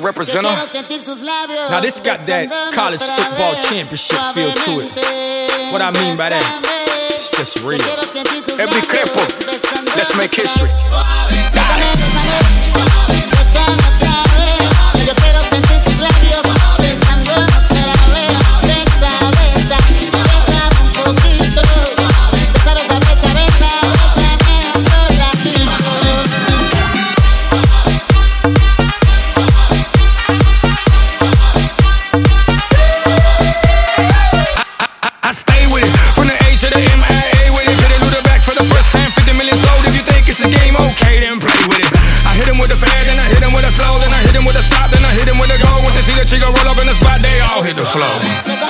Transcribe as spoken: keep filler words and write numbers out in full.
representer. Now this got that college football championship feel to it. What I mean by that, it's just real. Every Crespo, let's make history. Dale. Yo quiero sentir tus labios besando otra vez. Besa, besa, bésame un poquito. Besa, besa, besa, besa, bésame otro ratito. I stay with it, from the A to the M I A with it. Hit it through the back for the first time, fifty million sold. If you think it's a game, okay, then play with it. I hit him with the fast, then I hit him with a slow, then I hit him with a stop, then I hit him with a go. Once they see the chico roll up in the spot, they all hit the flow.